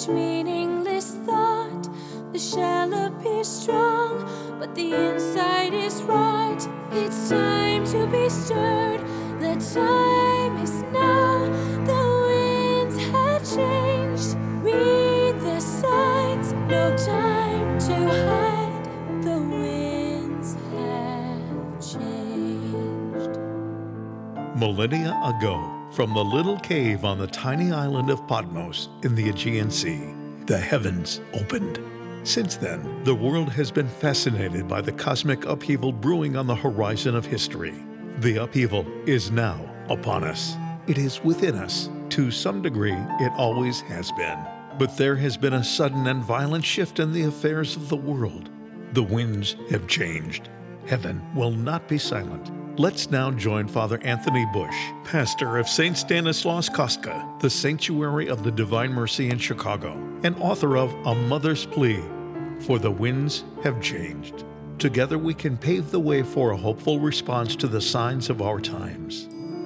each meaningless thought. The shell appears strong, but the inside is rot. It's time to be stirred. The time is now. The winds have changed. Read the signs. No time to hide. The winds have changed. Millennia ago, from the little cave on the tiny island of Patmos in the Aegean Sea, the heavens opened. Since then, the world has been fascinated by the cosmic upheaval brewing on the horizon of history. The upheaval is now upon us. It is within us. To some degree, it always has been. But there has been a sudden and violent shift in the affairs of the world. The winds have changed. Heaven will not be silent. Let's now join Father Anthony Bush, pastor of St. Stanislaus Kostka, the Sanctuary of the Divine Mercy in Chicago, and author of A Mother's Plea, For the Winds Have Changed. Together we can pave the way for a hopeful response to the signs of our times.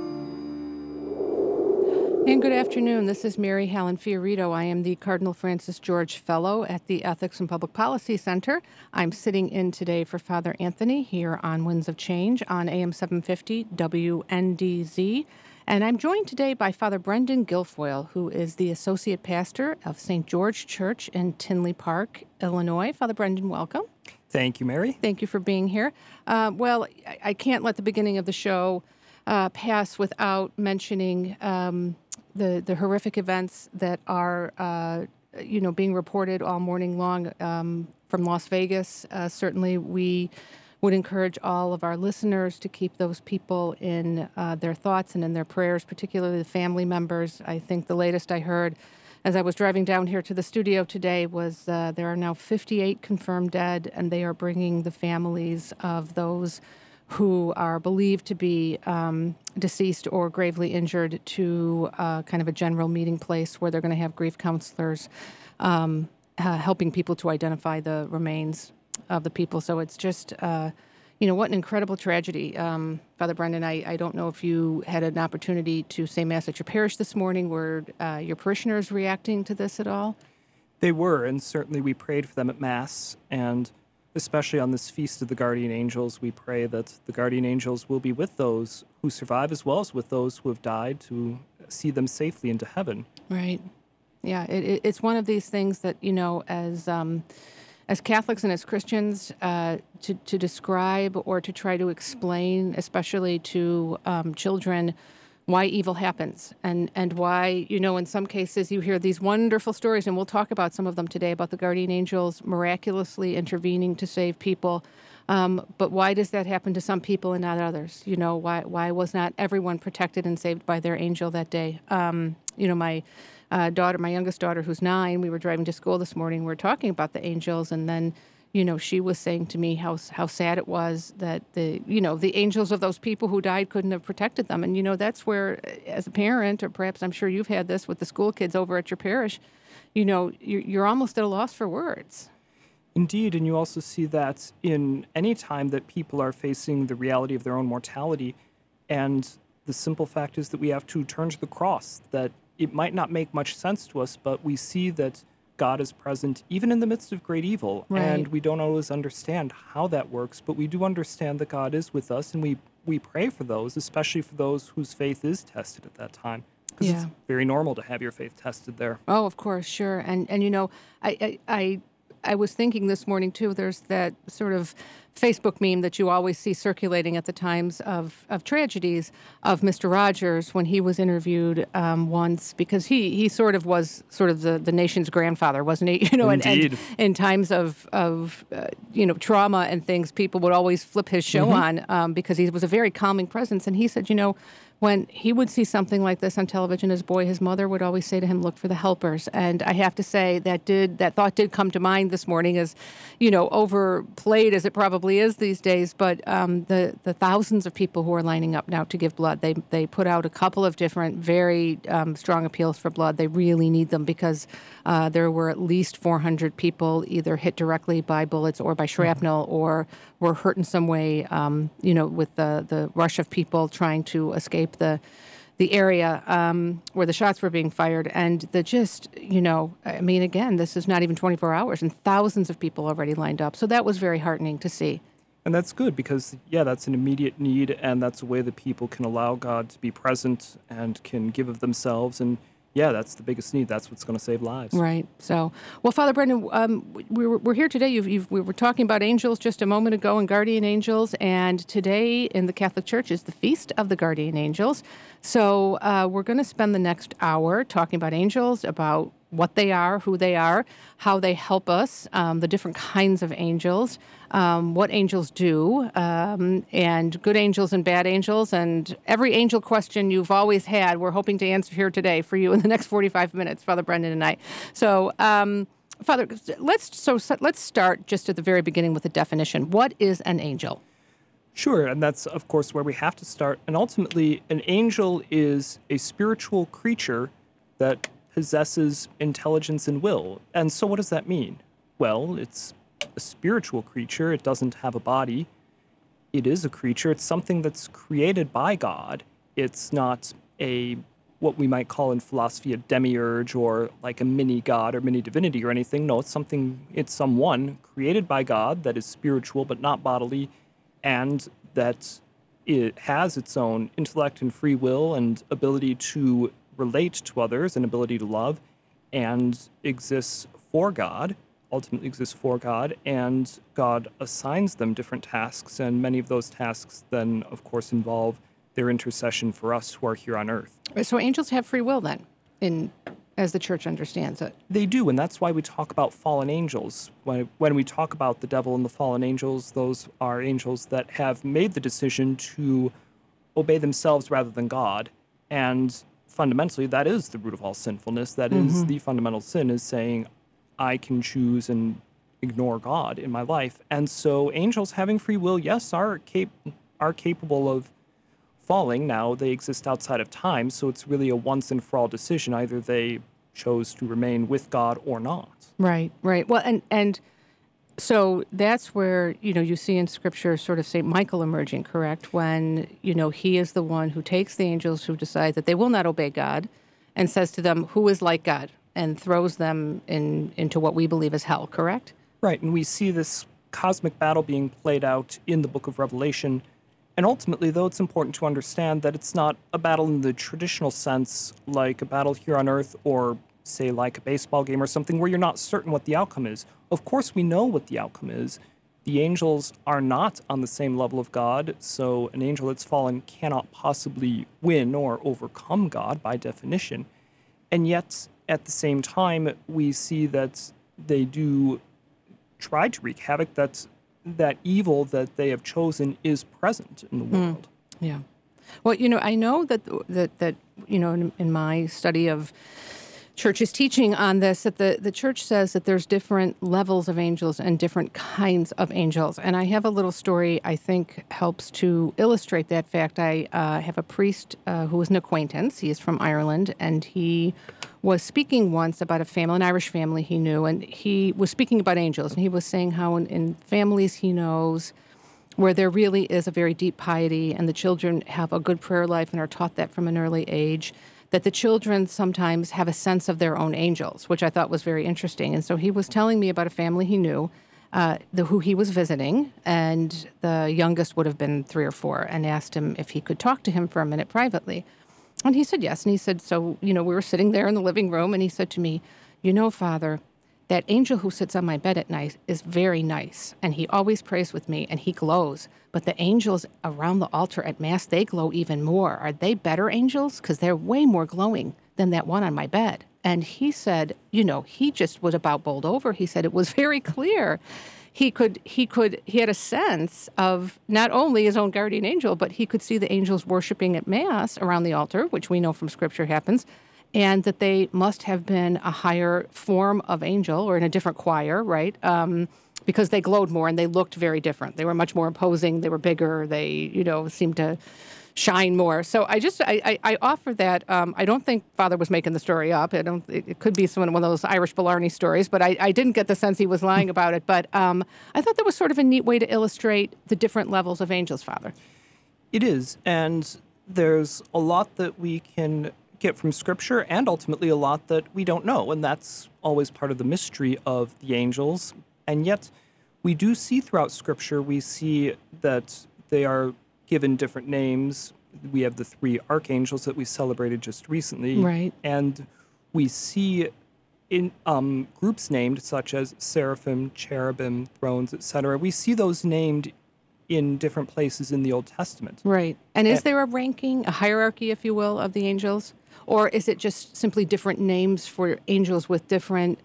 And good afternoon. This is Mary Helen Fiorito. I am the Cardinal Francis George Fellow at the Ethics and Public Policy Center. I'm sitting in today for Father Anthony here on Winds of Change on AM 750 WNDZ. And I'm joined today by Father Brendan Guilfoyle, who is the Associate Pastor of St. George Church in Tinley Park, Illinois. Father Brendan, welcome. Thank you, Mary. Thank you for being here. Well, I can't let the beginning of the show pass without mentioning the horrific events that are, being reported all morning long from Las Vegas. Certainly, we would encourage all of our listeners to keep those people in their thoughts and in their prayers, particularly the family members. I think the latest I heard as I was driving down here to the studio today was there are now 58 confirmed dead, and they are bringing the families of those who are believed to be deceased or gravely injured to kind of a general meeting place where they're going to have grief counselors helping people to identify the remains of the people. So it's just, what an incredible tragedy. Father Brendan, I don't know if you had an opportunity to say Mass at your parish this morning. Were your parishioners reacting to this at all? They were, and certainly we prayed for them at Mass, and especially on this Feast of the Guardian Angels, we pray that the Guardian Angels will be with those who survive as well as with those who have died to see them safely into heaven. Right. Yeah, it's one of these things that, as Catholics and as Christians, to describe or to try to explain, especially to children, why evil happens and why, in some cases you hear these wonderful stories, and we'll talk about some of them today, about the guardian angels miraculously intervening to save people. But why does that happen to some people and not others? Why was not everyone protected and saved by their angel that day? My youngest daughter, who's 9, we were driving to school this morning, we were talking about the angels, and then she was saying to me how sad it was that the angels of those people who died couldn't have protected them. And, that's where, as a parent, or perhaps I'm sure you've had this with the school kids over at your parish, you're almost at a loss for words. Indeed, and you also see that in any time that people are facing the reality of their own mortality. And the simple fact is that we have to turn to the cross, that it might not make much sense to us, but we see that God is present even in the midst of great evil. Right. And we don't always understand how that works, but we do understand that God is with us, and we pray for those, especially for those whose faith is tested at that time. Because it's very normal to have your faith tested there. Oh, of course, sure. And I was thinking this morning, too, there's that sort of Facebook meme that you always see circulating at the times of tragedies of Mr. Rogers when he was interviewed once, because he sort of was the nation's grandfather, wasn't he? Indeed. And in times of trauma and things, people would always flip his show on because he was a very calming presence. And he said, when he would see something like this on television as a boy, his mother would always say to him, "Look for the helpers." And I have to say that thought did come to mind this morning, as overplayed as it probably is these days. But the thousands of people who are lining up now to give blood, they put out a couple of different very strong appeals for blood. They really need them because there were at least 400 people either hit directly by bullets or by shrapnel or were hurt in some way. With the rush of people trying to escape the the area where the shots were being fired. And again, this is not even 24 hours and thousands of people already lined up. So that was very heartening to see. And that's good because, that's an immediate need, and that's a way that people can allow God to be present and can give of themselves. And, that's the biggest need. That's what's going to save lives. Right. So, well, Father Brendan, we're here today. We were talking about angels just a moment ago and guardian angels, and today in the Catholic Church is the Feast of the Guardian Angels. So we're going to spend the next hour talking about angels, about what they are, who they are, how they help us, the different kinds of angels, what angels do, and good angels and bad angels, and every angel question you've always had, we're hoping to answer here today for you in the next 45 minutes, Father Brendan and I. So, Father, let's start just at the very beginning with a definition. What is an angel? Sure, and that's, of course, where we have to start. And ultimately, an angel is a spiritual creature that possesses intelligence and will. And so what does that mean? Well, it's a spiritual creature. It doesn't have a body. It is a creature. It's something that's created by God. It's not what we might call in philosophy a demiurge or like a mini god or mini divinity or anything. No, it's someone created by God that is spiritual but not bodily, and that it has its own intellect and free will and ability to relate to others and ability to love, and exists for God, ultimately exists for God, and God assigns them different tasks, and many of those tasks then, of course, involve their intercession for us who are here on earth. So angels have free will then, as the Church understands it. They do, and that's why we talk about fallen angels. When we talk about the devil and the fallen angels, those are angels that have made the decision to obey themselves rather than God, and fundamentally, that is the root of all sinfulness. That is the fundamental sin, is saying, I can choose and ignore God in my life. And so angels having free will, yes, are capable of falling. Now, they exist outside of time, so it's really a once and for all decision. Either they chose to remain with God or not. Right. Well, and so that's where, you see in Scripture sort of St. Michael emerging, correct? When, he is the one who takes the angels who decide that they will not obey God and says to them, who is like God, and throws them into what we believe is hell, correct? Right, and we see this cosmic battle being played out in the book of Revelation. And ultimately, though, it's important to understand that it's not a battle in the traditional sense, like a battle here on Earth or, say, like a baseball game or something where you're not certain what the outcome is. Of course, we know what the outcome is. The angels are not on the same level of God, so an angel that's fallen cannot possibly win or overcome God by definition. And yet, at the same time, we see that they do try to wreak havoc, that evil that they have chosen is present in the world. Yeah. Well, I know that in my study of Church's teaching on this, that the Church says that there's different levels of angels and different kinds of angels. And I have a little story I think helps to illustrate that fact. I have a priest who is an acquaintance. He is from Ireland, and he was speaking once about a family, an Irish family he knew, and he was speaking about angels. And he was saying how in families he knows where there really is a very deep piety and the children have a good prayer life and are taught that from an early age, that the children sometimes have a sense of their own angels, which I thought was very interesting. And so he was telling me about a family he knew, who he was visiting, and the youngest would have been 3 or 4, and asked him if he could talk to him for a minute privately. And he said yes. And he said, so, we were sitting there in the living room, and he said to me, Father, that angel who sits on my bed at night is very nice, and he always prays with me, and he glows. But the angels around the altar at Mass, they glow even more. Are they better angels? Because they're way more glowing than that one on my bed. And he said, he just was about bowled over. He said it was very clear. He had a sense of not only his own guardian angel, but he could see the angels worshiping at Mass around the altar, which we know from Scripture happens, and that they must have been a higher form of angel or in a different choir, right? Because they glowed more and they looked very different. They were much more imposing. They were bigger. They, seemed to shine more. So I offer that. I don't think Father was making the story up. It could be one of those Irish Blarney stories, but I didn't get the sense he was lying about it. But I thought that was sort of a neat way to illustrate the different levels of angels, Father. It is, and there's a lot that we can get from Scripture and ultimately a lot that we don't know. And that's always part of the mystery of the angels. And yet we do see throughout Scripture, we see that they are given different names. We have the 3 archangels that we celebrated just recently. Right. And we see in groups named such as seraphim, cherubim, thrones, etc. We see those named in different places in the Old Testament. Right. And is there a ranking, a hierarchy, if you will, of the angels? Or is it just simply different names for angels with different,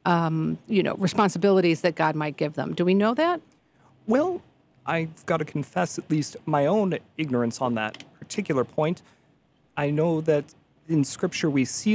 responsibilities that God might give them? Do we know that? Well, I've got to confess at least my own ignorance on that particular point. I know that in Scripture we see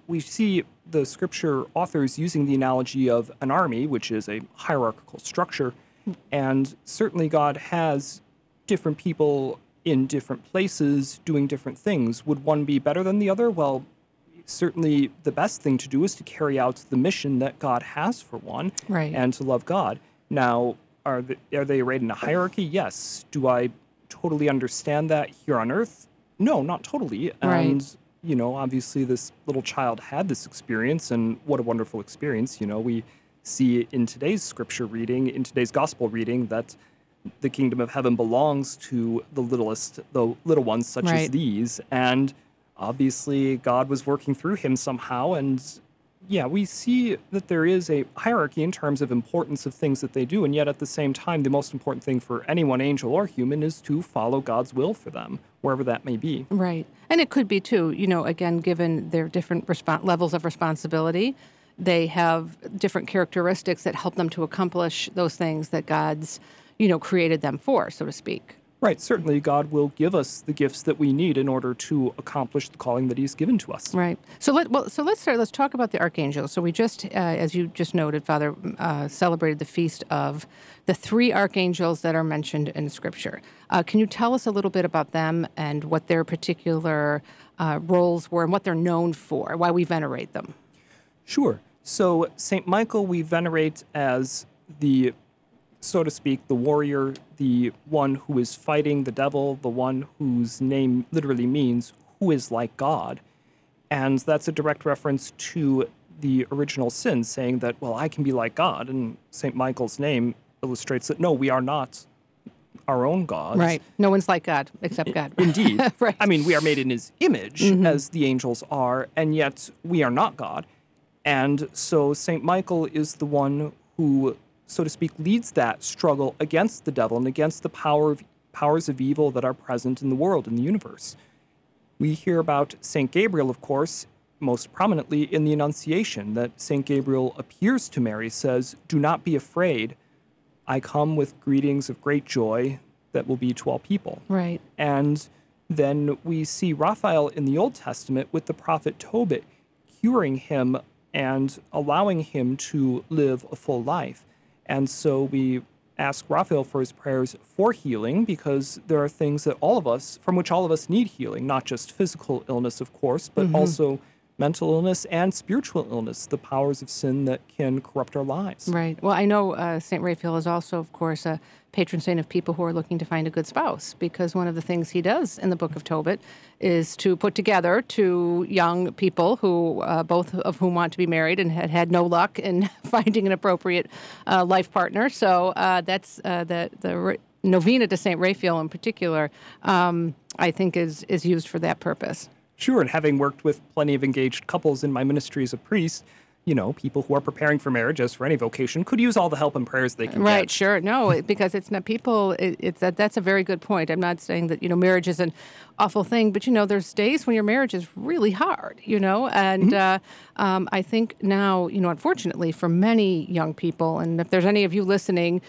the Scripture authors using the analogy of an army, which is a hierarchical structure, and certainly God has different people in different places doing different things. Would one be better than the other? Well, certainly the best thing to do is to carry out the mission that God has for one, Right. and to love God. Now, are they arrayed in a hierarchy? Yes. Do I totally understand that here on Earth? No, not totally. Right. And, obviously this little child had this experience, and what a wonderful experience. We see in today's Scripture reading, in today's Gospel reading, that the kingdom of heaven belongs to the little ones such as Right. these. And obviously God was working through him somehow. And yeah, we see that there is a hierarchy in terms of importance of things that they do. And yet at the same time, the most important thing for anyone, angel or human, is to follow God's will for them, wherever that may be. Right. And it could be, too, again, given their different levels of responsibility, they have different characteristics that help them to accomplish those things that God's, created them for, so to speak. Right. Certainly, God will give us the gifts that we need in order to accomplish the calling that He's given to us. Right. So let's talk about the archangels. So we just, as you just noted, Father, celebrated the feast of the 3 archangels that are mentioned in Scripture. Can you tell us a little bit about them and what their particular roles were and what they're known for, why we venerate them? Sure. So Saint Michael we venerate as the, so to speak, the warrior, the one who is fighting the devil, the one whose name literally means who is like God. And that's a direct reference to the original sin, saying that, well, I can be like God. And St. Michael's name illustrates that, no, we are not our own gods. Right. No one's like God except God. Indeed. Right. I mean, we are made in His image, as the angels are, and yet we are not God. And so St. Michael is the one who, so to speak, leads that struggle against the devil and against the powers of evil that are present in the world, in the universe. We hear about St. Gabriel, of course, most prominently in the Annunciation, that St. Gabriel appears to Mary, says, "Do not be afraid. I come with greetings of great joy that will be to all people." Right. And then we see Raphael in the Old Testament with the prophet Tobit curing him and allowing him to live a full life. And so we ask Raphael for his prayers for healing, because there are things that from which all of us need healing, not just physical illness, of course, but also mental illness and spiritual illness, the powers of sin that can corrupt our lives. Right. Well, I know St. Raphael is also, of course, a patron saint of people who are looking to find a good spouse, because one of the things he does in the Book of Tobit is to put together 2 young people who, both of whom want to be married and had no luck in finding an appropriate life partner. So that's the novena to St. Raphael in particular, I think is used for that purpose. Sure, and having worked with plenty of engaged couples in my ministry as a priest, people who are preparing for marriage, as for any vocation, could use all the help and prayers they can Right, get. sure. No, because it's not people. That's a very good point. I'm not saying that marriage is an awful thing, but there's days when your marriage is really hard. And I think now, unfortunately, for many young people, and if there's any of you listening,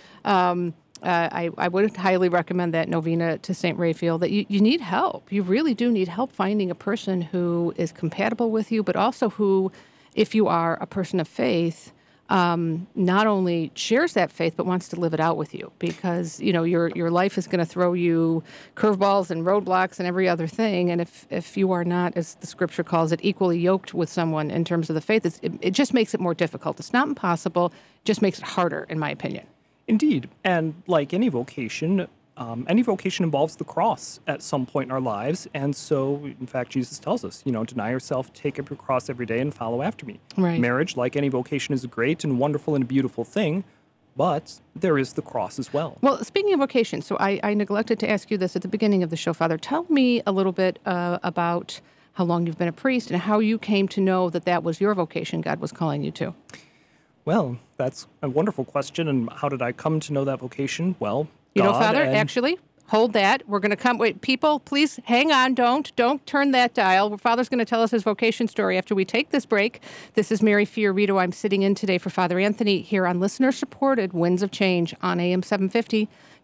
I would highly recommend that novena to St. Raphael, that you need help. You really do need help finding a person who is compatible with you, but also who, if you are a person of faith, not only shares that faith, but wants to live it out with you. Because, your life is going to throw you curveballs and roadblocks and every other thing. And if you are not, as the Scripture calls it, equally yoked with someone in terms of the faith, it just makes it more difficult. It's not impossible, it just makes it harder, in my opinion. Indeed. And like any vocation, Any vocation involves the cross at some point in our lives. And so, in fact, Jesus tells us, deny yourself, take up your cross every day and follow after me. Right. Marriage, like any vocation, is a great and wonderful and a beautiful thing, but there is the cross as well. Well, speaking of vocation, so I neglected to ask you this at the beginning of the show, Father. Tell me a little bit about how long you've been a priest and how you came to know that was your vocation God was calling you to. Well, that's a wonderful question. And how did I come to know that vocation? Well, Father, actually, hold that. We're going to come. Wait, people, please hang on. Don't turn that dial. Father's going to tell us his vocation story after we take this break. This is Mary Fiorito. I'm sitting in today for Father Anthony here on listener-supported Winds of Change on AM 750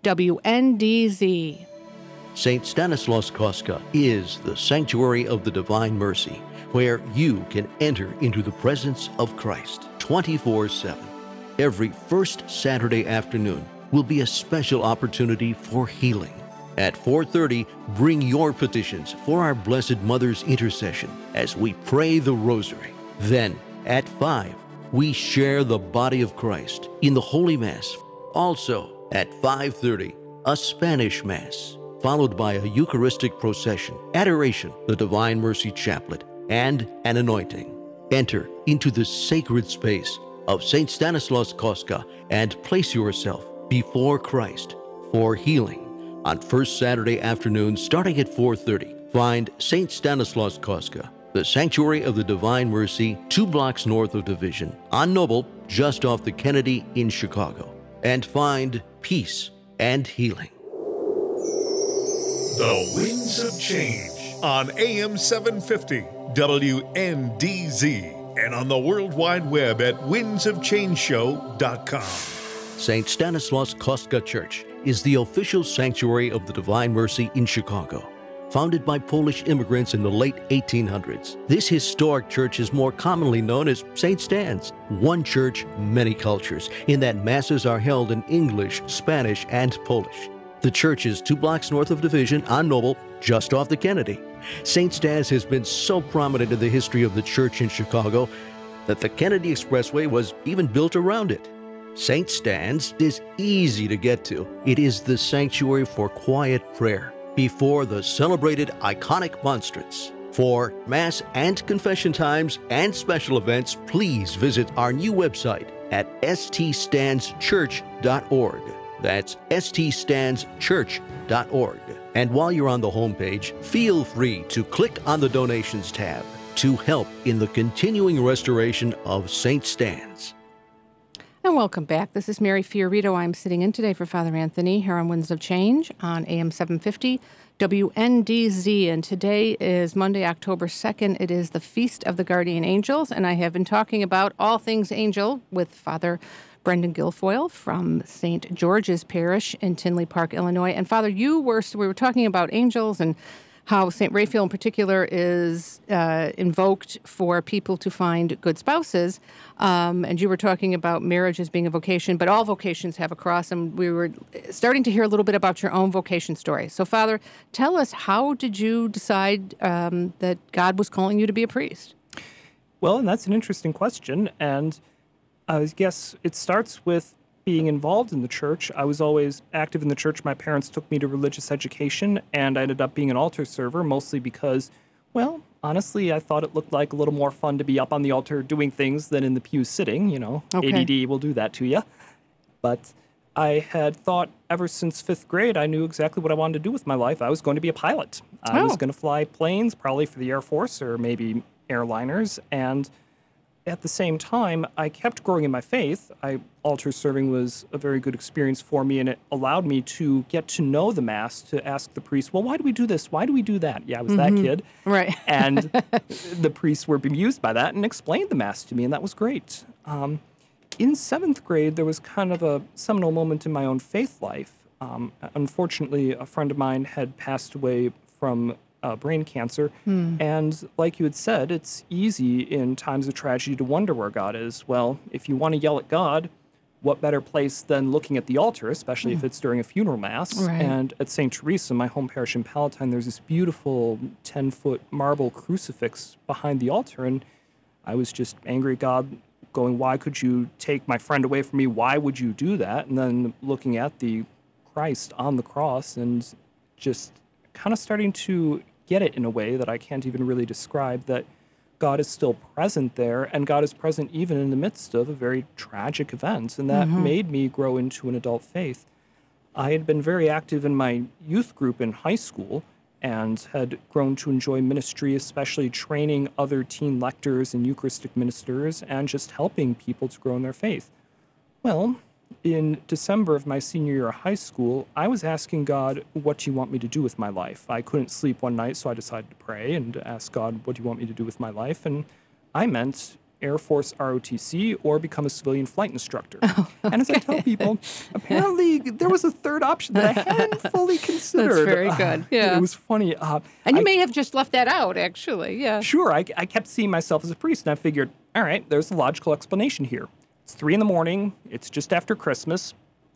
WNDZ. St. Stanislaus Kostka is the sanctuary of the Divine Mercy, where you can enter into the presence of Christ 24/7. Every first Saturday afternoon will be a special opportunity for healing. At 4:30, bring your petitions for our Blessed Mother's intercession as we pray the Rosary. Then, at 5, we share the body of Christ in the Holy Mass. Also, at 5:30, a Spanish Mass, followed by a Eucharistic procession, adoration, the Divine Mercy Chaplet, and an anointing. Enter into the sacred space of St. Stanislaus Kostka and place yourself before Christ for healing. On first Saturday afternoon, starting at 4:30, find St. Stanislaus Kostka, the Sanctuary of the Divine Mercy, 2 blocks north of Division, on Noble, just off the Kennedy in Chicago, and find peace and healing. The Winds of Change on AM 750 WNDZ and on the World Wide Web at windsofchangeshow.com. St. Stanislaus Kostka Church is the official sanctuary of the Divine Mercy in Chicago. Founded by Polish immigrants in the late 1800s, this historic church is more commonly known as St. Stan's. One church, many cultures, in that masses are held in English, Spanish, and Polish. The church is 2 blocks north of Division on Noble, just off the Kennedy. St. Stan's has been so prominent in the history of the church in Chicago that the Kennedy Expressway was even built around it. St. Stan's is easy to get to. It is the sanctuary for quiet prayer before the celebrated iconic monstrance. For Mass and confession times and special events, please visit our new website at ststandschurch.org. That's ststandschurch.org. And while you're on the homepage, feel free to click on the Donations tab to help in the continuing restoration of St. Stan's. And welcome back. This is Mary Fiorito. I'm sitting in today for Father Anthony here on Winds of Change on AM 750 WNDZ. And today is Monday, October 2nd. It is the Feast of the Guardian Angels. And I have been talking about all things angel with Father Brendan Guilfoyle from St. George's Parish in Tinley Park, Illinois. And Father, we were talking about angels and how St. Raphael in particular is invoked for people to find good spouses. And you were talking about marriage as being a vocation, but all vocations have a cross. And we were starting to hear a little bit about your own vocation story. So, Father, tell us, how did you decide that God was calling you to be a priest? Well, and that's an interesting question. And I guess it starts with being involved in the church. I was always active in the church. My parents took me to religious education, and I ended up being an altar server, mostly because, well, honestly, I thought it looked like a little more fun to be up on the altar doing things than in the pew sitting. Okay. ADD will do that to you. But I had thought ever since 5th grade, I knew exactly what I wanted to do with my life. I was going to be a pilot. I was going to fly planes, probably for the Air Force or maybe airliners, and at the same time, I kept growing in my faith. Altar serving was a very good experience for me, and it allowed me to get to know the Mass, to ask the priest, well, why do we do this? Why do we do that? Yeah, I was that kid. Right. And the priests were bemused by that and explained the Mass to me, and that was great. In 7th grade, there was kind of a seminal moment in my own faith life. Unfortunately, a friend of mine had passed away from brain cancer. And like you had said, it's easy in times of tragedy to wonder where God is. Well, if you want to yell at God, what better place than looking at the altar, especially if it's during a funeral mass. Right. And at St. Teresa, my home parish in Palatine, there's this beautiful 10-foot marble crucifix behind the altar. And I was just angry at God, going, why could you take my friend away from me? Why would you do that? And then looking at the Christ on the cross and just kind of starting to get it in a way that I can't even really describe, that God is still present there, and God is present even in the midst of a very tragic event, and that made me grow into an adult faith. I had been very active in my youth group in high school and had grown to enjoy ministry, especially training other teen lectors and Eucharistic ministers and just helping people to grow in their faith. Well, in December of my senior year of high school, I was asking God, what do you want me to do with my life? I couldn't sleep one night, so I decided to pray and ask God, what do you want me to do with my life? And I meant Air Force ROTC or become a civilian flight instructor. And as I tell people, apparently there was a third option that I hadn't fully considered. That's very good. Yeah. It was funny. And you may have just left that out, actually. Yeah. Sure. I kept seeing myself as a priest, and I figured, all right, there's a logical explanation here. It's 3 a.m. It's just after Christmas.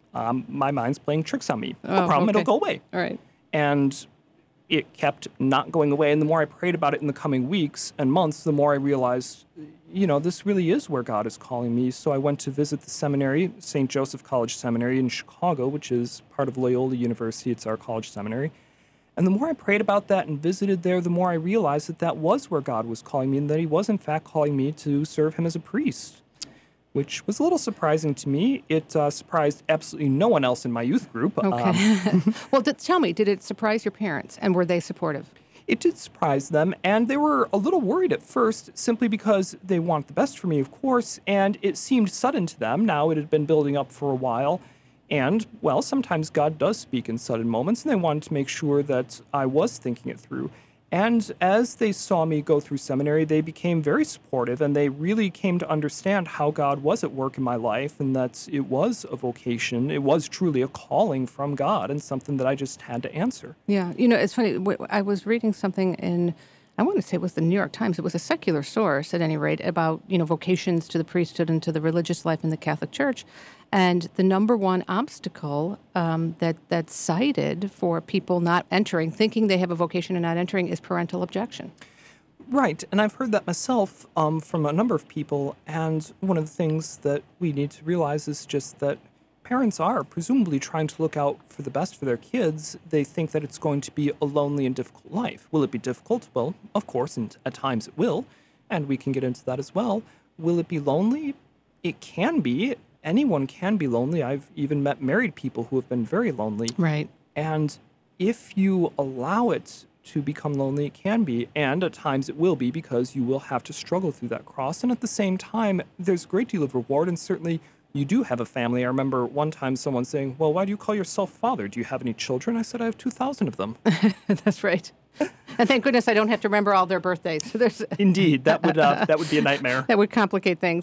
My mind's playing tricks on me. No problem. Okay. It'll go away. All right. And it kept not going away. And the more I prayed about it in the coming weeks and months, the more I realized, this really is where God is calling me. So I went to visit the seminary, St. Joseph College Seminary in Chicago, which is part of Loyola University. It's our college seminary. And the more I prayed about that and visited there, the more I realized that that was where God was calling me, and that he was, in fact, calling me to serve him as a priest, which was a little surprising to me. It surprised absolutely no one else in my youth group. Okay. Well, tell me, did it surprise your parents, and were they supportive? It did surprise them, and they were a little worried at first, simply because they want the best for me, of course, and it seemed sudden to them. Now, it had been building up for a while, and, well, sometimes God does speak in sudden moments, and they wanted to make sure that I was thinking it through. And as they saw me go through seminary, they became very supportive, and they really came to understand how God was at work in my life, and that it was a vocation. It was truly a calling from God, and something that I just had to answer. Yeah. It's funny. I was reading something in, I want to say it was the New York Times. It was a secular source, at any rate, about, vocations to the priesthood and to the religious life in the Catholic Church. And the number one obstacle that's cited for people not entering, thinking they have a vocation and not entering, is parental objection. Right, and I've heard that myself from a number of people, and one of the things that we need to realize is just that parents are presumably trying to look out for the best for their kids. They think that it's going to be a lonely and difficult life. Will it be difficult? Well, of course, and at times it will, and we can get into that as well. Will it be lonely? It can be. Anyone can be lonely. I've even met married people who have been very lonely. Right. And if you allow it to become lonely, it can be, and at times it will be, because you will have to struggle through that cross. And at the same time, there's a great deal of reward, and certainly you do have a family. I remember one time someone saying, well, why do you call yourself father? Do you have any children? I said, I have 2,000 of them. That's right. And thank goodness I don't have to remember all their birthdays. Indeed, that would be a nightmare. That would complicate things.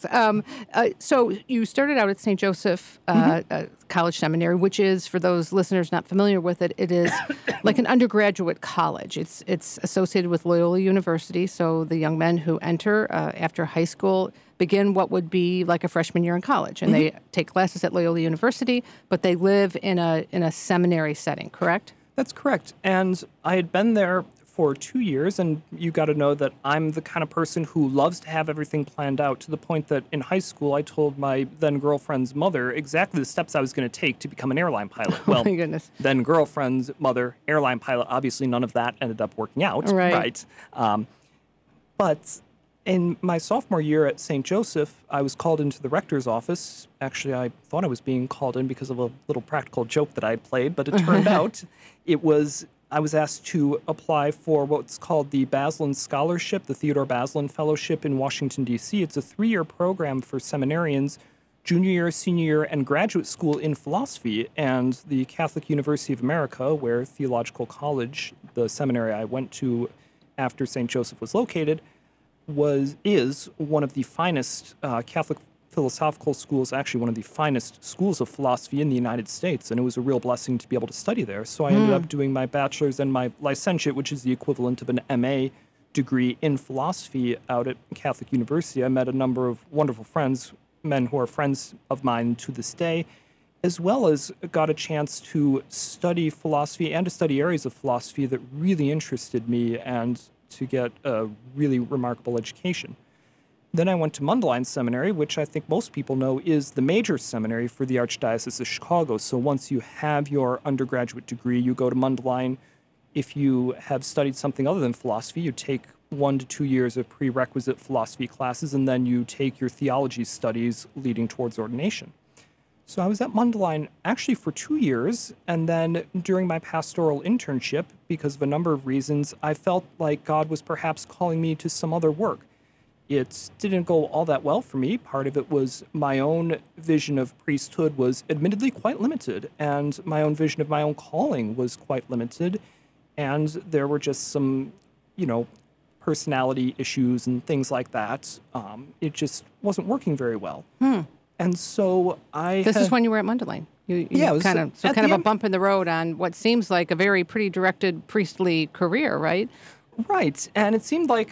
So you started out at St. Joseph College Seminary, which is, for those listeners not familiar with it, it is like an undergraduate college. It's associated with Loyola University, so the young men who enter after high school begin what would be like a freshman year in college, and they take classes at Loyola University, but they live in a seminary setting, correct? That's correct. And I had been there for 2 years, and you got to know that I'm the kind of person who loves to have everything planned out, to the point that in high school I told my then girlfriend's mother exactly the steps I was going to take to become an airline pilot. Oh, my goodness. Then girlfriend's mother, airline pilot. Obviously, none of that ended up working out. Right. But in my sophomore year at St. Joseph, I was called into the rector's office. Actually, I thought I was being called in because of a little practical joke that I played, but it turned out I was asked to apply for what's called the Baslin Scholarship, the Theodore Baslin Fellowship in Washington, D.C. It's a 3-year program for seminarians, junior year, senior year, and graduate school in philosophy. And the Catholic University of America, where Theological College, the seminary I went to after St. Joseph was located, is one of the finest Catholic philosophical schools, actually one of the finest schools of philosophy in the United States, and it was a real blessing to be able to study there. So I ended up doing my bachelor's and my licentiate, which is the equivalent of an MA degree in philosophy, out at Catholic University. I met a number of wonderful friends, men who are friends of mine to this day, as well as got a chance to study philosophy and to study areas of philosophy that really interested me, and to get a really remarkable education. Then I went to Mundelein Seminary, which I think most people know is the major seminary for the Archdiocese of Chicago. So once you have your undergraduate degree, you go to Mundelein. If you have studied something other than philosophy, you take 1 to 2 years of prerequisite philosophy classes, and then you take your theology studies leading towards ordination. So I was at Mundelein actually for 2 years, and then during my pastoral internship, because of a number of reasons, I felt like God was perhaps calling me to some other work. It didn't go all that well for me. Part of it was my own vision of priesthood was admittedly quite limited, and my own vision of my own calling was quite limited, and there were just some, personality issues and things like that. It just wasn't working very well. And so This is when you were at Mundelein. Yeah, it was kind of a bump in the road on what seems like a very pretty directed priestly career, right? Right. And it seemed like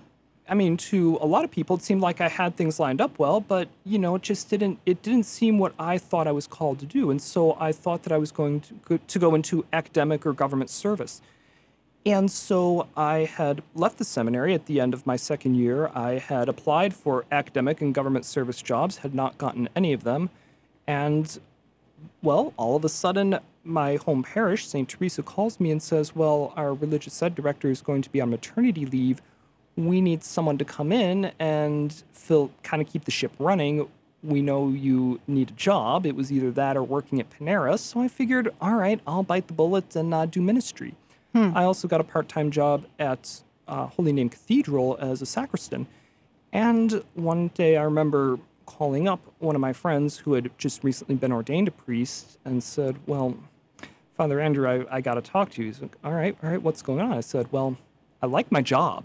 to a lot of people, it seemed like I had things lined up well, but, it didn't seem what I thought I was called to do. And so I thought that I was going to go into academic or government service. And so I had left the seminary at the end of my second year. I had applied for academic and government service jobs, had not gotten any of them. And, well, all of a sudden, my home parish, St. Teresa, calls me and says, well, our religious ed director is going to be on maternity leave. We need someone to come in and kind of keep the ship running. We know you need a job. It was either that or working at Panera. So I figured, all right, I'll bite the bullet and do ministry. I also got a part-time job at Holy Name Cathedral as a sacristan. And one day I remember calling up one of my friends who had just recently been ordained a priest and said, well, Father Andrew, I got to talk to you. He's like, all right, what's going on? I said, well, I like my job.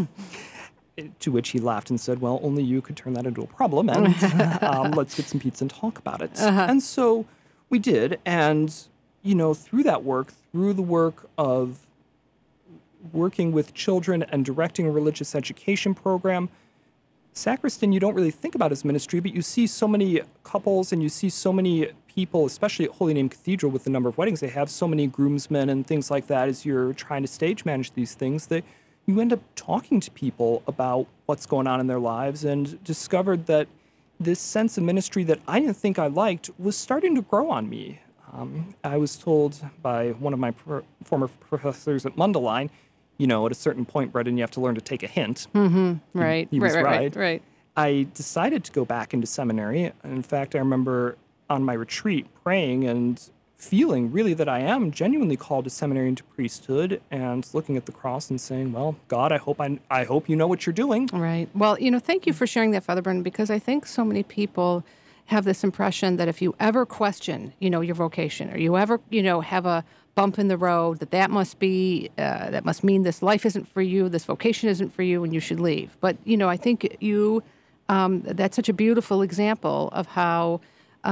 To which he laughed and said, well, only you could turn that into a problem, and let's get some pizza and talk about it. And so we did, and, through the work of working with children and directing a religious education program, sacristan you don't really think about as ministry, but you see so many couples and you see so many people, especially at Holy Name Cathedral with the number of weddings they have, so many groomsmen and things like that as you're trying to stage manage these things, that you end up talking to people about what's going on in their lives, and discovered that this sense of ministry that I didn't think I liked was starting to grow on me. I was told by one of my former professors at Mundelein, at a certain point, Brendan, you have to learn to take a hint. Right. He was Right. I decided to go back into seminary. In fact, I remember on my retreat praying and feeling really that I am genuinely called to seminary into priesthood, and looking at the cross and saying, well, God, I hope you know what you're doing. Right. Well, thank you for sharing that, Father Brendan, because I think so many people have this impression that if you ever question, your vocation, or you ever, have a bump in the road, that must mean this life isn't for you, this vocation isn't for you, and you should leave. But, I think that's such a beautiful example of how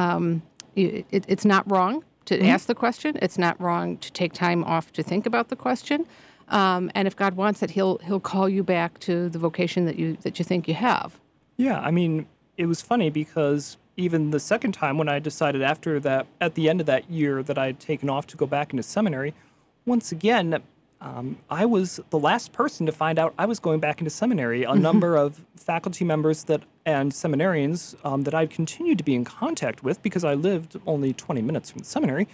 it's not wrong to ask the question. It's not wrong to take time off to think about the question. And if God wants it, He'll call you back to the vocation that you think you have. Yeah, it was funny because even the second time when I decided after that, at the end of that year that I had taken off to go back into seminary, once again, I was the last person to find out I was going back into seminary. A number of faculty members and seminarians that I'd continued to be in contact with, because I lived only 20 minutes from the seminary,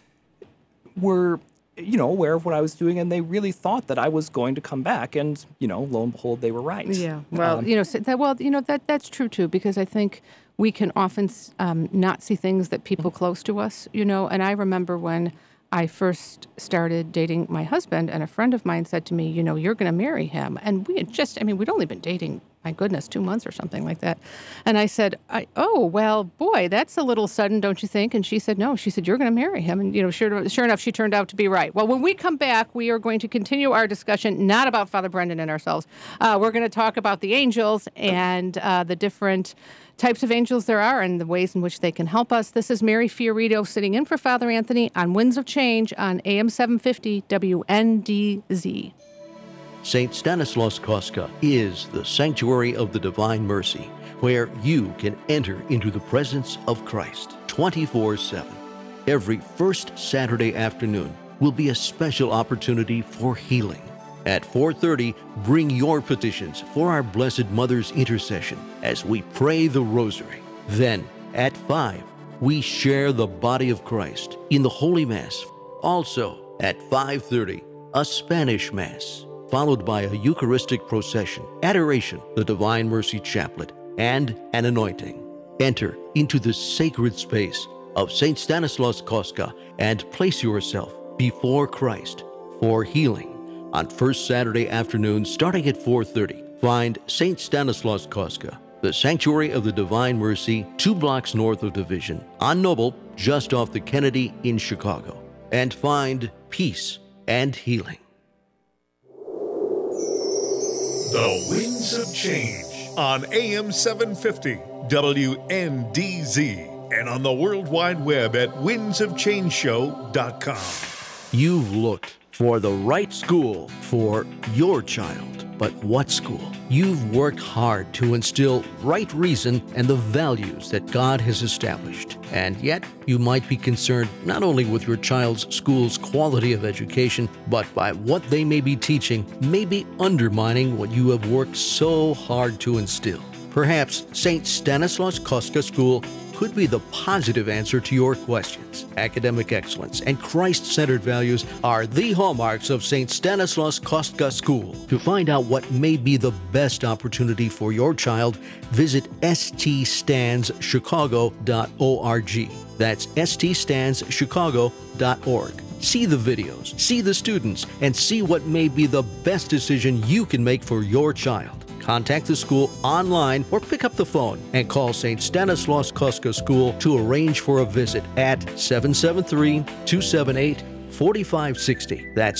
were aware of what I was doing, and they really thought that I was going to come back, and lo and behold, they were right. Yeah. Well, that's true too, because I think we can often not see things that people close to us, and I remember when I first started dating my husband, and a friend of mine said to me, you're going to marry him. And we had we'd only been dating, my goodness, 2 months or something like that. And I said, oh, well, boy, that's a little sudden, don't you think? And she said, no. She said, you're going to marry him. And, sure enough, she turned out to be right. Well, when we come back, we are going to continue our discussion, not about Father Brendan and ourselves. We're going to talk about the angels and the different types of angels there are and the ways in which they can help us. This is Mary Fiorito sitting in for Father Anthony on Winds of Change on AM 750 WNDZ. St. Stanislaus Kostka is the sanctuary of the Divine Mercy, where you can enter into the presence of Christ 24/7. Every first Saturday afternoon will be a special opportunity for healing. At 4:30, bring your petitions for our Blessed Mother's intercession as we pray the Rosary. Then, at 5, we share the body of Christ in the Holy Mass. Also, at 5:30, a Spanish Mass, followed by a Eucharistic procession, adoration, the Divine Mercy Chaplet, and an anointing. Enter into the sacred space of St. Stanislaus Kostka and place yourself before Christ for healing. On first Saturday afternoon, starting at 4:30, find St. Stanislaus Kostka, the Sanctuary of the Divine Mercy, 2 blocks north of Division, on Noble, just off the Kennedy in Chicago, and find peace and healing. The Winds of Change on AM 750 WNDZ and on the World Wide Web at windsofchangeshow.com. You've looked for the right school for your child. But what school? You've worked hard to instill right reason and the values that God has established. And yet, you might be concerned not only with your child's school's quality of education, but by what they may be teaching may be undermining what you have worked so hard to instill. Perhaps St. Stanislaus Kostka School could be the positive answer to your questions. Academic excellence and Christ-centered values are the hallmarks of St. Stanislaus Kostka School. To find out what may be the best opportunity for your child, visit ststandschicago.org. That's ststandschicago.org. See the videos, see the students, and see what may be the best decision you can make for your child. Contact the school online or pick up the phone and call St. Stanislaus Kostka School to arrange for a visit at 773-278-4560. That's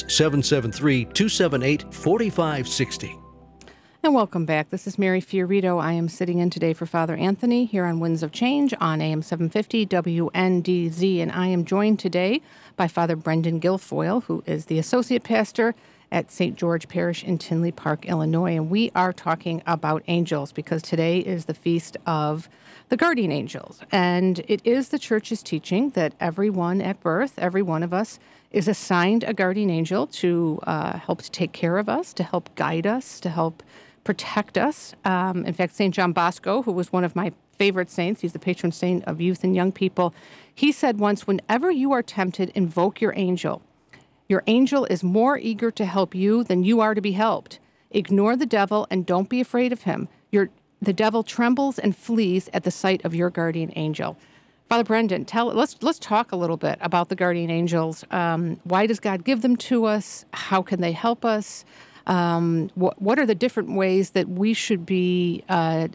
773-278-4560. And welcome back. This is Mary Fiorito. I am sitting in today for Father Anthony here on Winds of Change on AM 750 WNDZ. And I am joined today by Father Brendan Guilfoyle, who is the Associate Pastor at St. George Parish in Tinley Park, Illinois. And we are talking about angels because today is the feast of the guardian angels. And it is the Church's teaching that everyone at birth, every one of us, is assigned a guardian angel to help to take care of us, to help guide us, to help protect us. In fact, St. John Bosco, who was one of my favorite saints, he's the patron saint of youth and young people, he said once, whenever you are tempted, invoke your angel. Your angel is more eager to help you than you are to be helped. Ignore the devil and don't be afraid of him. The devil trembles and flees at the sight of your guardian angel. Father Brendan, let's talk a little bit about the guardian angels. Why does God give them to us? How can they help us? What are the different ways that we should be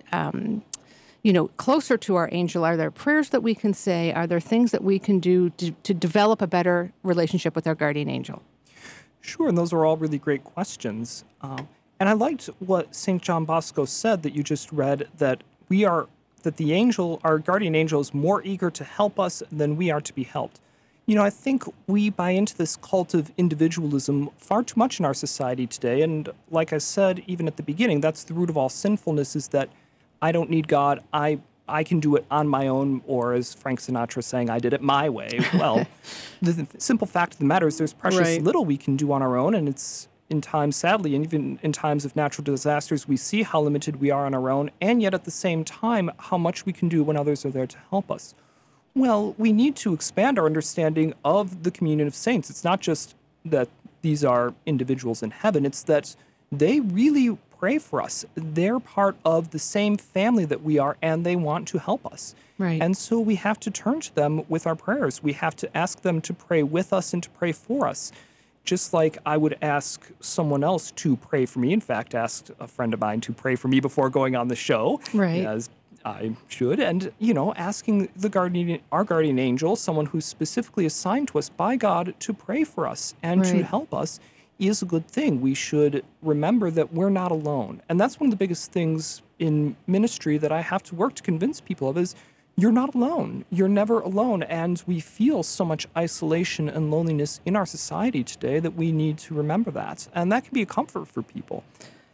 closer to our angel? Are there prayers that we can say? Are there things that we can do to develop a better relationship with our guardian angel? Sure, and those are all really great questions. And I liked what St. John Bosco said that you just read, that our guardian angel is more eager to help us than we are to be helped. You know, I think we buy into this cult of individualism far too much in our society today. And like I said, even at the beginning, that's the root of all sinfulness, is that I don't need God. I can do it on my own, or as Frank Sinatra saying, I did it my way. Well, the simple fact of the matter is there's precious little we can do on our own, and it's in times, sadly, and even in times of natural disasters, we see how limited we are on our own, and yet at the same time, how much we can do when others are there to help us. Well, we need to expand our understanding of the communion of saints. It's not just that these are individuals in heaven, it's that they really pray for us. They're part of the same family that we are, and they want to help us. Right. And so we have to turn to them with our prayers. We have to ask them to pray with us and to pray for us. Just like I would ask someone else to pray for me. In fact, asked a friend of mine to pray for me before going on the show. Right. As I should. And, asking our guardian angel, someone who's specifically assigned to us by God to pray for us and to help us, is a good thing. We should remember that we're not alone. And that's one of the biggest things in ministry that I have to work to convince people of is you're not alone. You're never alone. And we feel so much isolation and loneliness in our society today that we need to remember that. And that can be a comfort for people.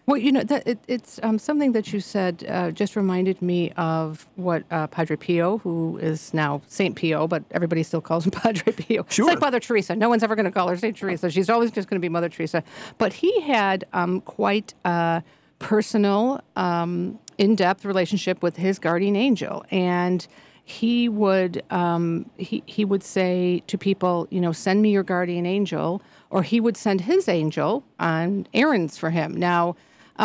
Well, it's something that you said just reminded me of what Padre Pio, who is now Saint Pio, but everybody still calls him Padre Pio. Sure. It's like Mother Teresa. No one's ever going to call her Saint Teresa. She's always just going to be Mother Teresa. But he had quite a personal, in-depth relationship with his guardian angel, and he would he would say to people, send me your guardian angel, or he would send his angel on errands for him. Now,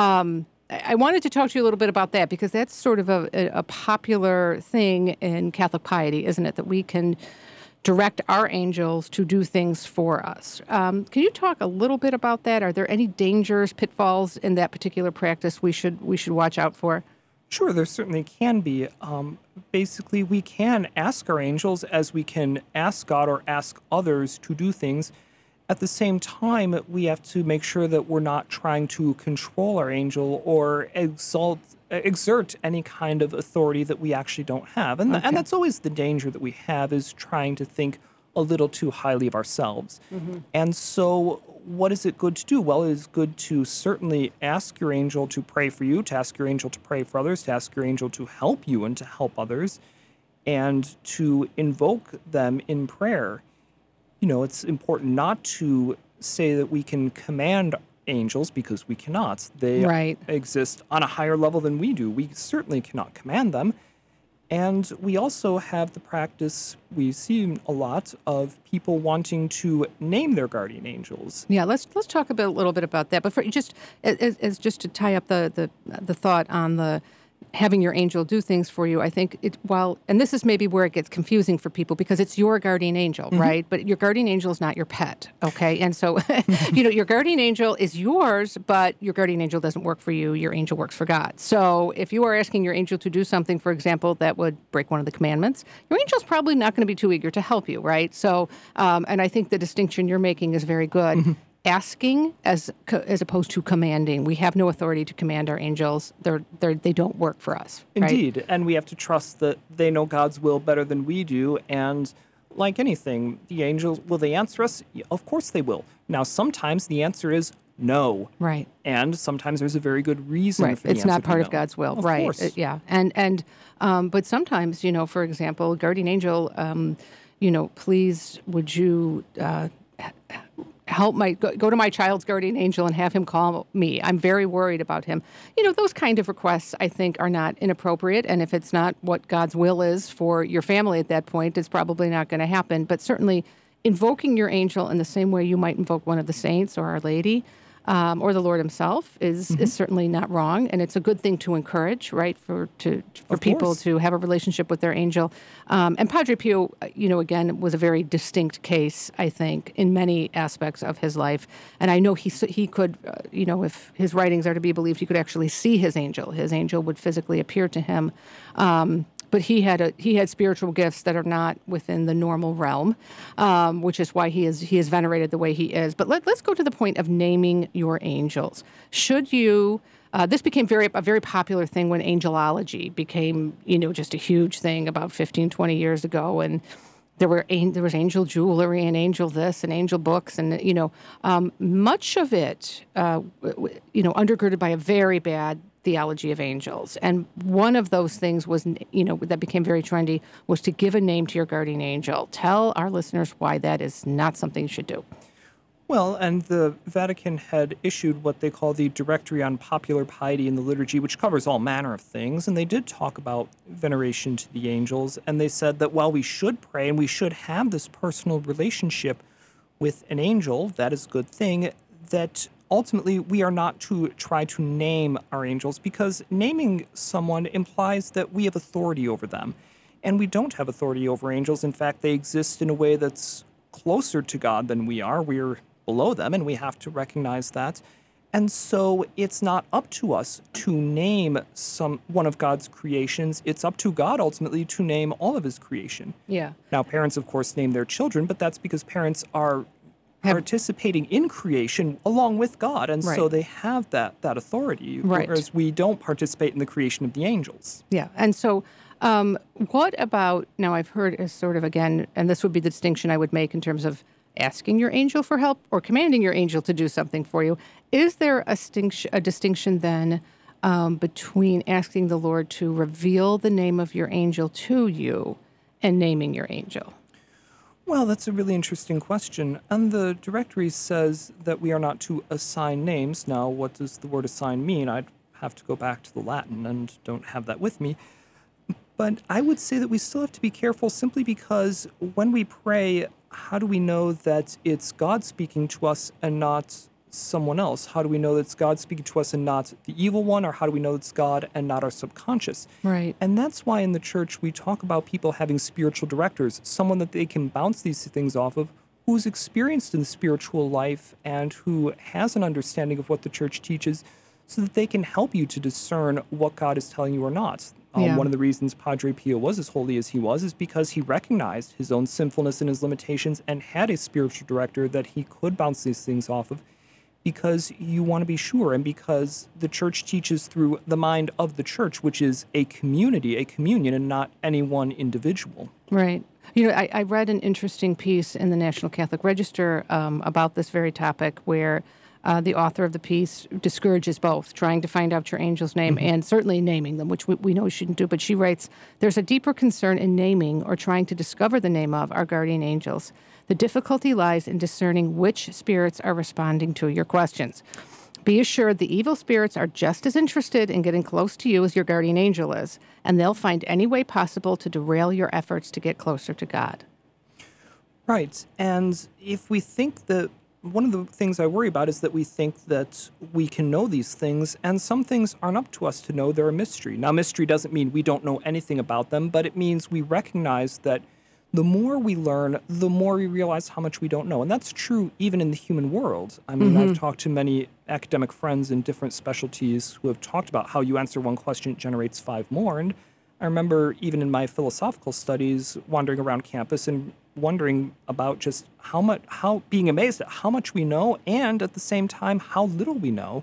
I wanted to talk to you a little bit about that because that's sort of a popular thing in Catholic piety, isn't it? That we can direct our angels to do things for us. Can you talk a little bit about that? Are there any dangers, pitfalls in that particular practice we should watch out for? Sure, there certainly can be. Basically, we can ask our angels as we can ask God or ask others to do things. At the same time, we have to make sure that we're not trying to control our angel or exert any kind of authority that we actually don't have. And that's always the danger that we have, is trying to think a little too highly of ourselves. Mm-hmm. And so what is it good to do? Well, it is good to certainly ask your angel to pray for you, to ask your angel to pray for others, to ask your angel to help you and to help others, and to invoke them in prayer. It's important not to say that we can command angels, because we cannot. They exist on a higher level than we do. We certainly cannot command them. And we also have the practice, we see a lot, of people wanting to name their guardian angels. Yeah, let's talk a little bit about that. But for just to tie up the thought on the having your angel do things for you, I think and this is maybe where it gets confusing for people, because it's your guardian angel, mm-hmm. right? But your guardian angel is not your pet, okay? And so, your guardian angel is yours, but your guardian angel doesn't work for you. Your angel works for God. So if you are asking your angel to do something, for example, that would break one of the commandments, your angel's probably not going to be too eager to help you, right? So, and I think the distinction you're making is very good. Mm-hmm. Asking as opposed to commanding. We have no authority to command our angels. They don't work for us. Right? Indeed, and we have to trust that they know God's will better than we do. And like anything, the angels, will they answer us? Of course they will. Now, sometimes the answer is no. Right. And sometimes there's a very good reason for the answer. It's not part no. of God's will. Of right. course. Yeah. And but sometimes, for example, guardian angel, please would you help go to my child's guardian angel and have him call me. I'm very worried about him. Those kind of requests, I think, are not inappropriate. And if it's not what God's will is for your family at that point, it's probably not going to happen. But certainly invoking your angel in the same way you might invoke one of the saints or Our Lady, or the Lord himself is certainly not wrong. And it's a good thing to encourage, right, for people to have a relationship with their angel. And Padre Pio, again, was a very distinct case, I think, in many aspects of his life. And I know he could, if his writings are to be believed, he could actually see his angel. His angel would physically appear to him. But he had spiritual gifts that are not within the normal realm, which is why he is venerated the way he is. But let's go to the point of naming your angels. Should you? This became a very popular thing when angelology became just a huge thing about 15, 20 years ago, and there was angel jewelry and angel this and angel books, and much of it undergirded by a very bad theology of angels. And one of those things was, that became very trendy, was to give a name to your guardian angel. Tell our listeners why that is not something you should do. Well, and the Vatican had issued what they call the Directory on Popular Piety in the Liturgy, which covers all manner of things, and they did talk about veneration to the angels, and they said that while we should pray and we should have this personal relationship with an angel, that is a good thing, that ultimately, we are not to try to name our angels, because naming someone implies that we have authority over them. And we don't have authority over angels. In fact, they exist in a way that's closer to God than we are. We're below them, and we have to recognize that. And so it's not up to us to name one of God's creations. It's up to God, ultimately, to name all of his creation. Yeah. Now, parents, of course, name their children, but that's because parents are participating in creation along with God, and so they have that authority, whereas we don't participate in the creation of the angels. Yeah, and so what about, now I've heard as sort of, again, and this would be the distinction I would make in terms of asking your angel for help or commanding your angel to do something for you. Is there a distinction then between asking the Lord to reveal the name of your angel to you and naming your angel? Well, that's a really interesting question. And the directory says that we are not to assign names. Now, what does the word assign mean? I'd have to go back to the Latin and don't have that with me. But I would say that we still have to be careful simply because when we pray, how do we know that it's God speaking to us and not someone else? How do we know that it's God speaking to us and not the evil one? Or how do we know it's God and not our subconscious? Right. And that's why in the church we talk about people having spiritual directors, someone that they can bounce these things off of, who's experienced in the spiritual life and who has an understanding of what the church teaches so that they can help you to discern what God is telling you or not. One of the reasons Padre Pio was as holy as he was is because he recognized his own sinfulness and his limitations and had a spiritual director that he could bounce these things off of, because you want to be sure, and because the church teaches through the mind of the church, which is a community, a communion, and not any one individual. Right. You know, I read an interesting piece in the National Catholic Register about this very topic where the author of the piece discourages both trying to find out your angel's name and certainly naming them, which we know we shouldn't do. But she writes, there's a deeper concern in naming or trying to discover the name of our guardian angels. The difficulty lies in discerning which spirits are responding to your questions. Be assured the evil spirits are just as interested in getting close to you as your guardian angel is, and they'll find any way possible to derail your efforts to get closer to God. Right. And if we think that one of the things I worry about is that we think that we can know these things, and some things aren't up to us to know. They're a mystery. Now, mystery doesn't mean we don't know anything about them, but it means we recognize that the more we learn, the more we realize how much we don't know. And that's true even in the human world. I mean, I've talked to many academic friends in different specialties who have talked about how you answer one question, it generates 5 more. And I remember even in my philosophical studies, wandering around campus and wondering about just how being amazed at how much we know, and at the same time, how little we know.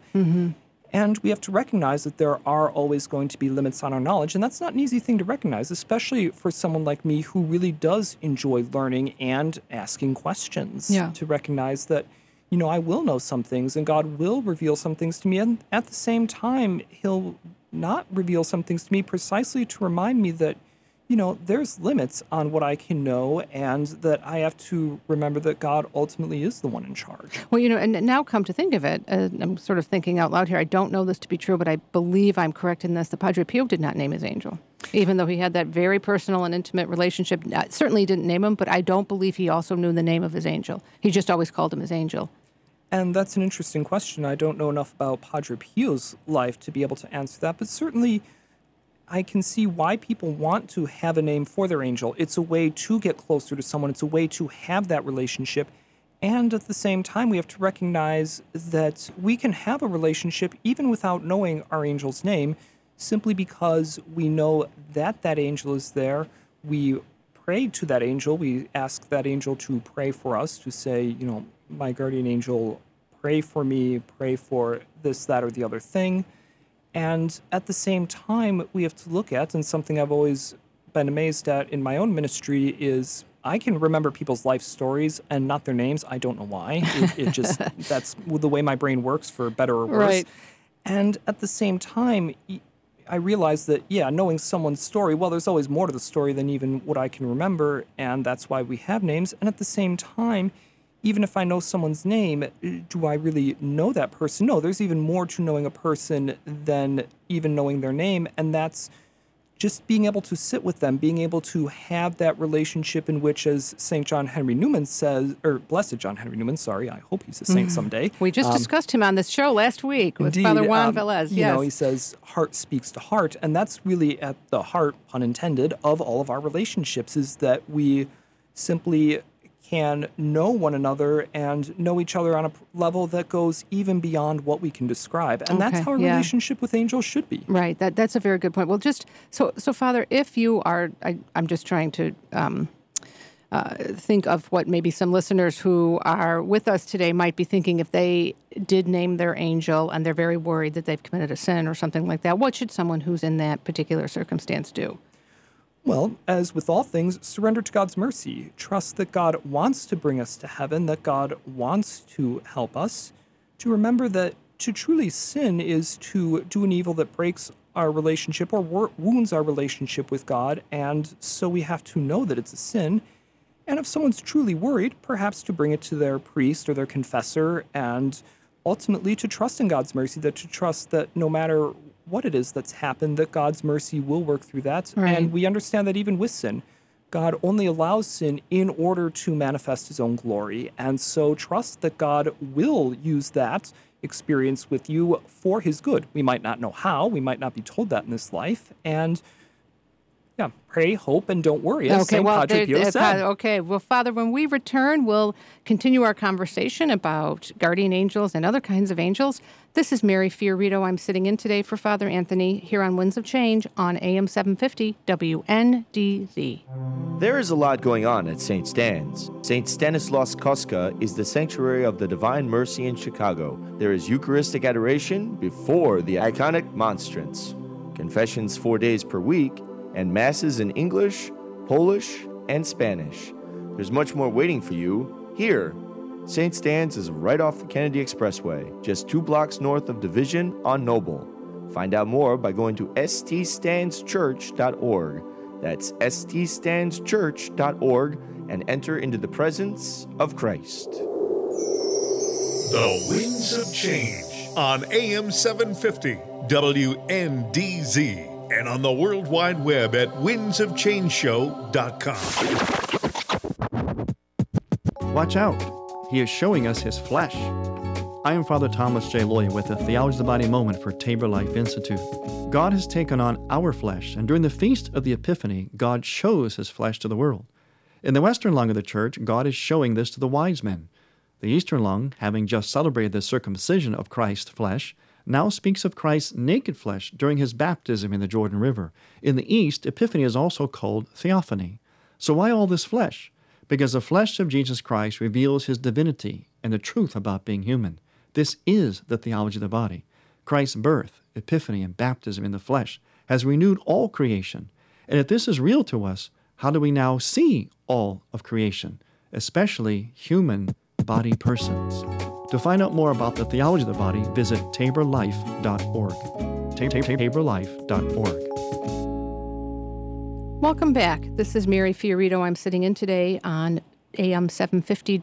And we have to recognize that there are always going to be limits on our knowledge, and that's not an easy thing to recognize, especially for someone like me who really does enjoy learning and asking questions. Yeah. To recognize that, you know, I will know some things, and God will reveal some things to me, and at the same time, He'll not reveal some things to me precisely to remind me that, you know, there's limits on what I can know, and that I have to remember that God ultimately is the one in charge. Well, you know, and now come to think of it, I'm sort of thinking out loud here. I don't know this to be true, but I believe I'm correct in this. The Padre Pio did not name his angel, even though he had that very personal and intimate relationship. Certainly didn't name him, but I don't believe he also knew the name of his angel. He just always called him his angel. And that's an interesting question. I don't know enough about Padre Pio's life to be able to answer that, but certainly I can see why people want to have a name for their angel. It's a way to get closer to someone. It's a way to have that relationship. And at the same time, we have to recognize that we can have a relationship even without knowing our angel's name, simply because we know that that angel is there. We pray to that angel. We ask that angel to pray for us, to say, you know, my guardian angel, pray for me, pray for this, that, or the other thing. And at the same time, we have to look at, and something I've always been amazed at in my own ministry is I can remember people's life stories and not their names. I don't know why. It just, that's the way my brain works, for better or worse. Right. And at the same time, I realized that, yeah, knowing someone's story, well, there's always more to the story than even what I can remember, and that's why we have names. And at the same time, even if I know someone's name, do I really know that person? No, there's even more to knowing a person than even knowing their name, and that's just being able to sit with them, being able to have that relationship in which, as St. John Henry Newman says, or Blessed John Henry Newman, sorry, I hope he's a saint someday. We just discussed him on this show last week with Indeed, Father Juan Velez. You know, he says, heart speaks to heart, and that's really at the heart, pun intended, of all of our relationships, is that we simply can know one another and know each other on a level that goes even beyond what we can describe. And that's how a relationship with angels should be. Right. That's a very good point. Well, just so Father, if you are, I'm just trying to think of what maybe some listeners who are with us today might be thinking if they did name their angel and they're very worried that they've committed a sin or something like that. What should someone who's in that particular circumstance do? Well, as with all things, surrender to God's mercy. Trust that God wants to bring us to heaven, that God wants to help us. To remember that to truly sin is to do an evil that breaks our relationship or wounds our relationship with God, and so we have to know that it's a sin. And if someone's truly worried, perhaps to bring it to their priest or their confessor, and ultimately to trust in God's mercy, that to trust that no matter what it is that's happened, that God's mercy will work through that. Right. And we understand that even with sin, God only allows sin in order to manifest his own glory. And so trust that God will use that experience with you for his good. We might not know how, we might not be told that in this life. And yeah, pray, hope, and don't worry, as St. Padre Pio said. Okay, well, Father, when we return, we'll continue our conversation about guardian angels and other kinds of angels. This is Mary Fiorito. I'm sitting in today for Father Anthony here on Winds of Change on AM 750 WNDZ. There is a lot going on at St. Stan's. St. Stanislaus Kostka is the sanctuary of the Divine Mercy in Chicago. There is Eucharistic adoration before the iconic monstrance, confessions 4 days per week, and masses in English, Polish, and Spanish. There's much more waiting for you here. St. Stan's is right off the Kennedy Expressway, just 2 blocks north of Division on Noble. Find out more by going to ststanschurch.org. That's ststanschurch.org and enter into the presence of Christ. The Winds of Change on AM 750 WNDZ and on the World Wide Web at windsofchangeshow.com. Watch out. He is showing us his flesh. I am Father Thomas J. Loya with the Theology of the Body Moment for Tabor Life Institute. God has taken on our flesh, and during the Feast of the Epiphany, God shows his flesh to the world. In the Western lung of the Church, God is showing this to the wise men. The Eastern lung, having just celebrated the circumcision of Christ's flesh, now speaks of Christ's naked flesh during his baptism in the Jordan River. In the East, Epiphany is also called Theophany. So why all this flesh? Because the flesh of Jesus Christ reveals his divinity and the truth about being human. This is the theology of the body. Christ's birth, epiphany, and baptism in the flesh has renewed all creation. And if this is real to us, how do we now see all of creation, especially human body persons? To find out more about the theology of the body, visit taborlife.org. taborlife.org. Welcome back. This is Mary Fiorito. I'm sitting in today on AM 750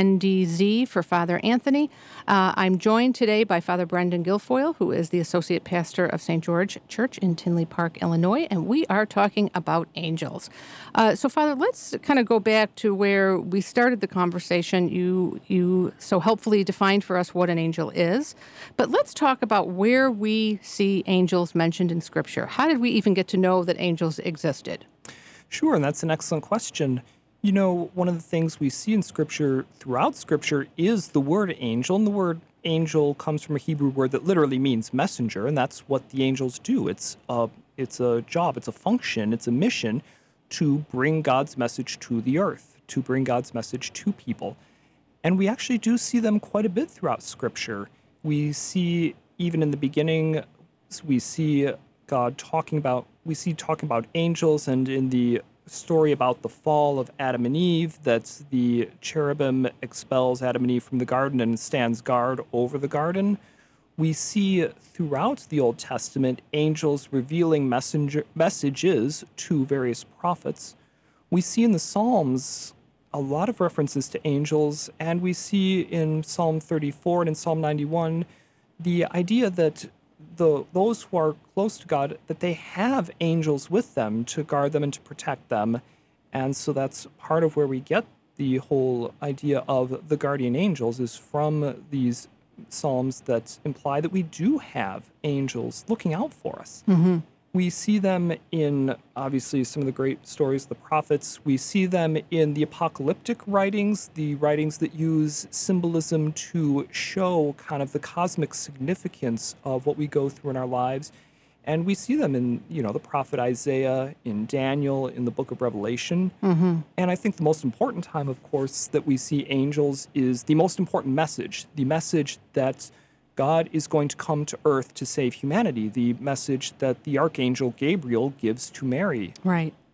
WNDZ for Father Anthony. I'm joined today by Father Brendan Guilfoyle, who is the Associate Pastor of St. George Church in Tinley Park, Illinois, and we are talking about angels. So, Father, let's kind of go back to where we started the conversation. You so helpfully defined for us what an angel is, but let's talk about where we see angels mentioned in Scripture. How did we even get to know that angels existed? Sure, and that's an excellent question. You know, one of the things we see in Scripture, throughout Scripture, is the word angel. And the word angel comes from a Hebrew word that literally means messenger, and that's what the angels do. It's a job, it's a function, it's a mission to bring God's message to the earth, to bring God's message to people. And we actually do see them quite a bit throughout Scripture. We see, even in the beginning, we see talking about angels, and in the story about the fall of Adam and Eve, that the cherubim expels Adam and Eve from the garden and stands guard over the garden. We see throughout the Old Testament angels revealing messages to various prophets. We see in the Psalms a lot of references to angels, and we see in Psalm 34 and in Psalm 91 the idea that those who are close to God, that they have angels with them to guard them and to protect them. And so that's part of where we get the whole idea of the guardian angels, is from these psalms that imply that we do have angels looking out for us. Mm-hmm. We see them in, obviously, some of the great stories of the prophets. We see them in the apocalyptic writings, the writings that use symbolism to show kind of the cosmic significance of what we go through in our lives. And we see them in, the prophet Isaiah, in Daniel, in the book of Revelation. Mm-hmm. And I think the most important time, of course, that we see angels is the most important message, the message that God is going to come to earth to save humanity, the message that the Archangel Gabriel gives to Mary. Right.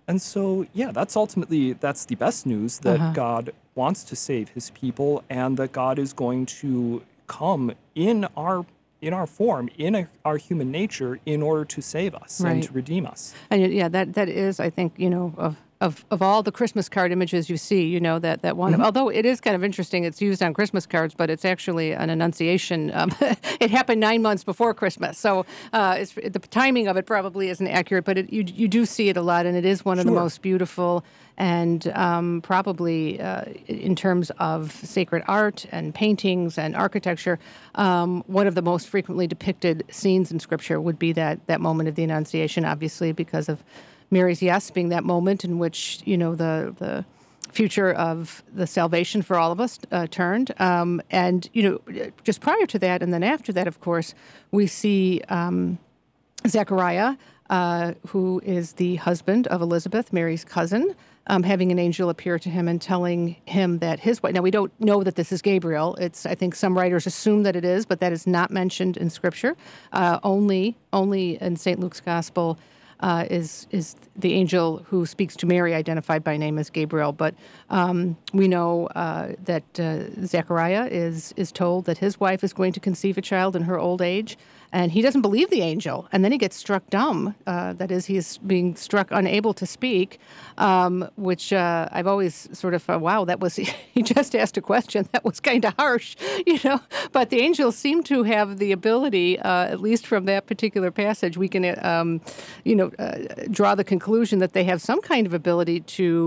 And so, yeah, that's the best news, that God wants to save his people, and that God is going to come in our form, in our human nature, in order to save us and to redeem us. And yeah, that is, I think, of all the Christmas card images you see, that one. Although it is kind of interesting, it's used on Christmas cards, but it's actually an annunciation. It happened 9 months before Christmas, so the timing of it probably isn't accurate. But you do see it a lot, and it is one of the most beautiful, and probably in terms of sacred art and paintings and architecture, one of the most frequently depicted scenes in Scripture would be that moment of the Annunciation, obviously because of Mary's yes being that moment in which, the future of the salvation for all of us turned. And, just prior to that and then after that, of course, we see Zechariah, who is the husband of Elizabeth, Mary's cousin, having an angel appear to him and telling him that his wife. Now, we don't know that this is Gabriel. I think some writers assume that it is, but that is not mentioned in Scripture. Only in St. Luke's Gospel is the angel who speaks to Mary identified by name as Gabriel. But we know that Zechariah is told that his wife is going to conceive a child in her old age, and he doesn't believe the angel, and then he gets struck dumb. That is, he is being struck unable to speak, which I've always sort of thought, wow, that was, he just asked a question that was kind of harsh, But the angels seem to have the ability, at least from that particular passage, we can, draw the conclusion that they have some kind of ability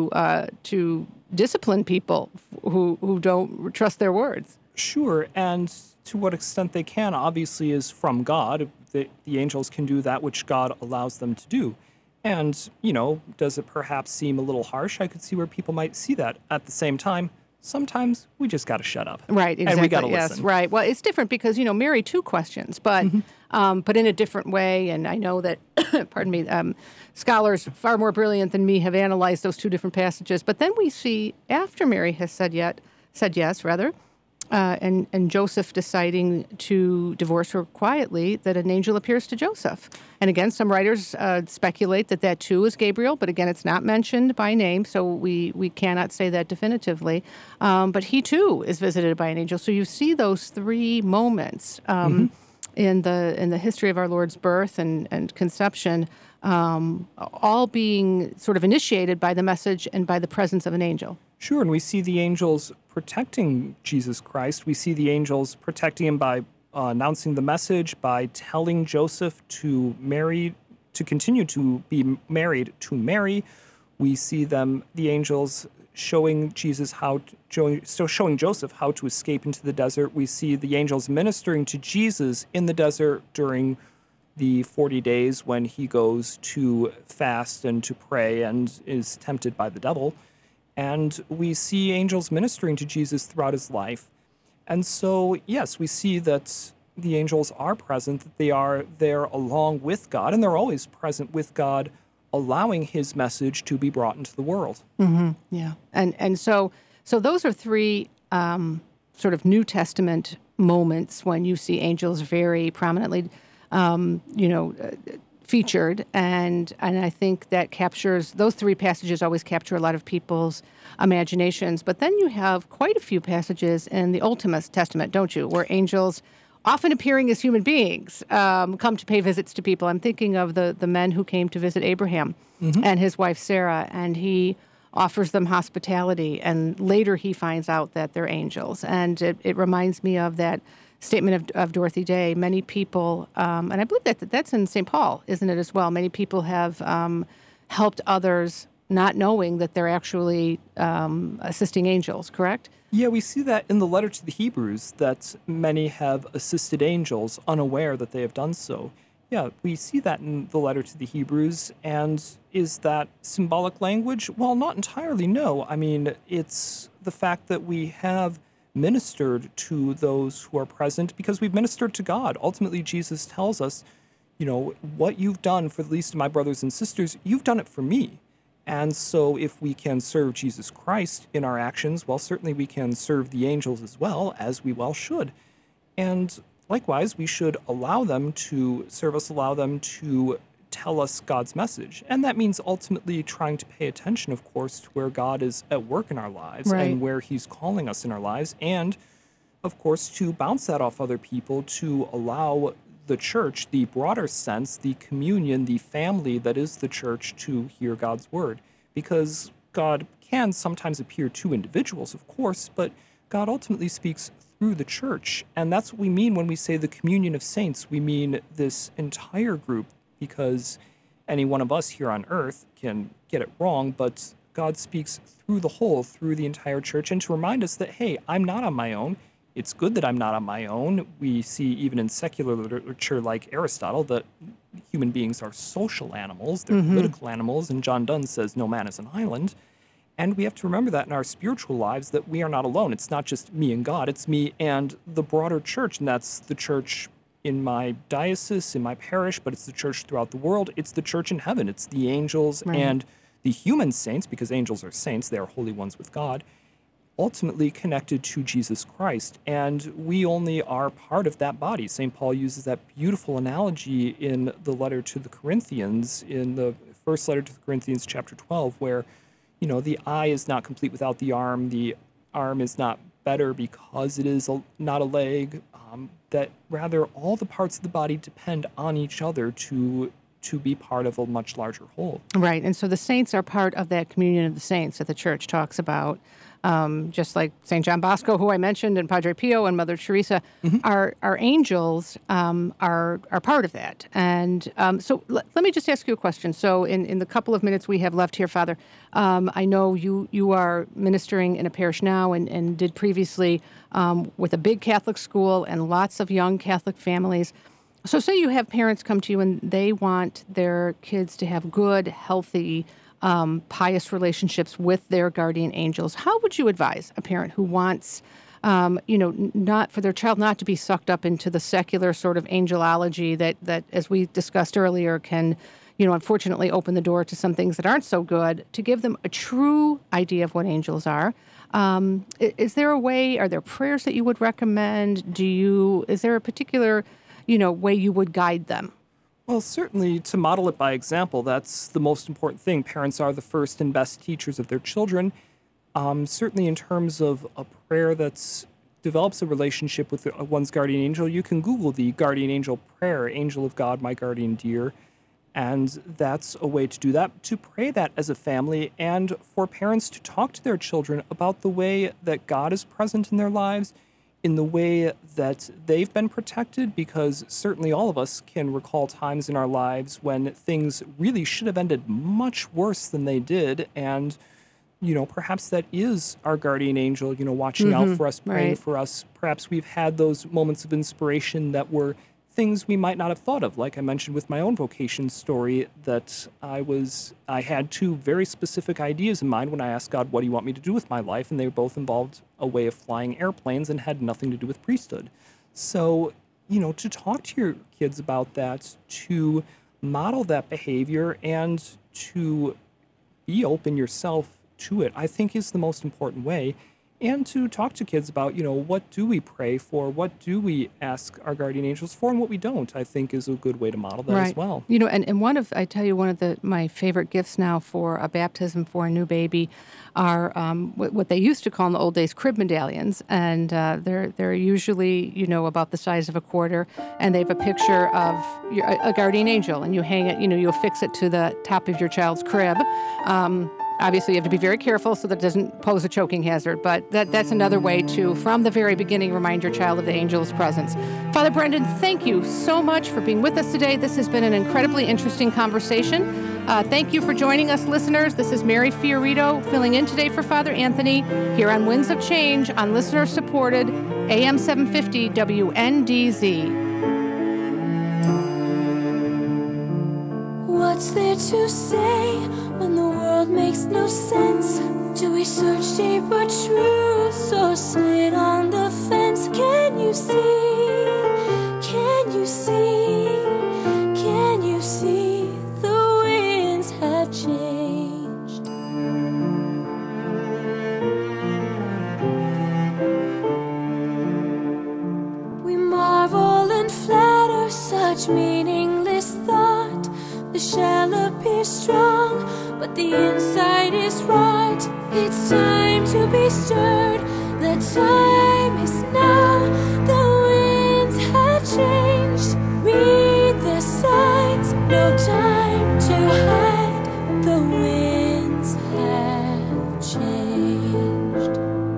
to discipline people who don't trust their words. Sure, and to what extent they can, obviously, is from God. The angels can do that which God allows them to do. And, does it perhaps seem a little harsh? I could see where people might see that. At the same time, sometimes we just got to shut up. Right, exactly. And we got to yes, listen. Right. Well, it's different because, Mary too questions, but in a different way. And I know that, pardon me, scholars far more brilliant than me have analyzed those two different passages. But then we see after Mary has said yes, and Joseph deciding to divorce her quietly, that an angel appears to Joseph. And again, some writers speculate that too is Gabriel, but again, it's not mentioned by name, so we cannot say that definitively. But he too is visited by an angel. So you see those three moments in the history of our Lord's birth and conception, all being sort of initiated by the message and by the presence of an angel. Sure, and we see the angels protecting Jesus Christ. We see the angels protecting him by announcing the message, by telling Joseph to continue to be married to Mary. We see the angels showing Joseph how to escape into the desert. We see the angels ministering to Jesus in the desert during the 40 days when he goes to fast and to pray and is tempted by the devil. And we see angels ministering to Jesus throughout his life. And so, yes, we see that the angels are present, that they are there along with God, and they're always present with God, allowing his message to be brought into the world. Mm-hmm. Yeah. And so those are three sort of New Testament moments when you see angels very prominently, featured, and I think that captures, those three passages always capture a lot of people's imaginations. But then you have quite a few passages in the Old Testament, don't you, where angels, often appearing as human beings, come to pay visits to people. I'm thinking of the men who came to visit Abraham and his wife Sarah, and he offers them hospitality, and later he finds out that they're angels. And it reminds me of that statement of Dorothy Day. Many people, and I believe that's in St. Paul, isn't it, as well? Many people have helped others not knowing that they're actually assisting angels, correct? Yeah, we see that in the letter to the Hebrews, that many have assisted angels unaware that they have done so. Yeah, we see that in the letter to the Hebrews. And is that symbolic language? Well, not entirely, no. I mean, it's the fact that we have ministered to those who are present because we've ministered to God. Ultimately, Jesus tells us, what you've done for the least of my brothers and sisters, you've done it for me. And so if we can serve Jesus Christ in our actions, well, certainly we can serve the angels as well, as we well should. And likewise, we should allow them to serve us, allow them to tell us God's message. And that means ultimately trying to pay attention, of course, to where God is at work in our lives and where he's calling us in our lives. And, of course, to bounce that off other people, to allow the church, the broader sense, the communion, the family that is the church, to hear God's word. Because God can sometimes appear to individuals, of course, but God ultimately speaks through the church. And that's what we mean when we say the communion of saints. We mean this entire group, because any one of us here on earth can get it wrong, but God speaks through the whole, through the entire church, and to remind us that, hey, I'm not on my own. It's good that I'm not on my own. We see even in secular literature like Aristotle that human beings are social animals, they're political animals, and John Donne says no man is an island. And we have to remember that in our spiritual lives, that we are not alone. It's not just me and God, it's me and the broader church, and that's the church in my diocese, in my parish, but it's the church throughout the world. It's the church in heaven. It's the angels and the human saints, because angels are saints, they are holy ones with God, ultimately connected to Jesus Christ. And we only are part of that body. St. Paul uses that beautiful analogy in the letter to the Corinthians, in the first letter to the Corinthians, chapter 12, where, you know, the eye is not complete without the arm is not better because it is not a leg, that rather all the parts of the body depend on each other to be part of a much larger whole. Right, and so the saints are part of that communion of the saints that the church talks about. Just like St. John Bosco, who I mentioned, and Padre Pio and Mother Teresa, our angels are part of that. And so let me just ask you a question. So in the couple of minutes we have left here, Father, I know you are ministering in a parish now and did previously with a big Catholic school and lots of young Catholic families. So say you have parents come to you and they want their kids to have good, healthy, pious relationships with their guardian angels. How would you advise a parent who wants, not for their child not to be sucked up into the secular sort of angelology that, as we discussed earlier, can, unfortunately open the door to some things that aren't so good, to give them a true idea of what angels are? Is there a way, are there prayers that you would recommend? Is there a particular, way you would guide them? Well, certainly to model it by example, that's the most important thing. Parents are the first and best teachers of their children. Certainly in terms of a prayer that develops a relationship with one's guardian angel, you can Google the guardian angel prayer, Angel of God, my guardian dear, and that's a way to do that, to pray that as a family, and for parents to talk to their children about the way that God is present in their lives, in the way that they've been protected, because certainly all of us can recall times in our lives when things really should have ended much worse than they did, and, perhaps that is our guardian angel, watching out for us, praying for us. Perhaps we've had those moments of inspiration that were things we might not have thought of, like I mentioned with my own vocation story, that I had two very specific ideas in mind when I asked God, what do you want me to do with my life? And they both involved a way of flying airplanes and had nothing to do with priesthood. So, to talk to your kids about that, to model that behavior, and to be open yourself to it, I think is the most important way. And to talk to kids about, what do we pray for? What do we ask our guardian angels for? And what we don't, I think, is a good way to model that as well. And one of my favorite gifts now for a baptism for a new baby are what they used to call in the old days crib medallions. And they're usually, about the size of a quarter. And they have a picture of a guardian angel. And you hang it, you affix it to the top of your child's crib. Obviously, you have to be very careful so that it doesn't pose a choking hazard, but that's another way to, from the very beginning, remind your child of the angel's presence. Father Brendan, thank you so much for being with us today. This has been an incredibly interesting conversation. Thank you for joining us, listeners. This is Mary Fiorito filling in today for Father Anthony here on Winds of Change on listener-supported AM 750 WNDZ. What's there to say when the world makes no sense? Do we search deeper truths or sit on the fence? Can you see? Can you see? Can you see the winds have changed? We marvel and flatter such meaningless thought, the shell appears strong, but the inside is rot. It's time to be stirred. The time is now. The winds have changed. Read the signs. No time to hide. The winds have changed.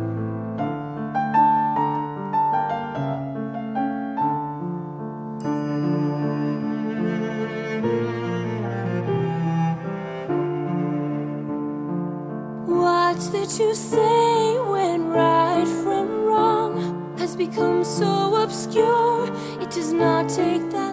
What's there to say when right from wrong has become so obscure? It does not take that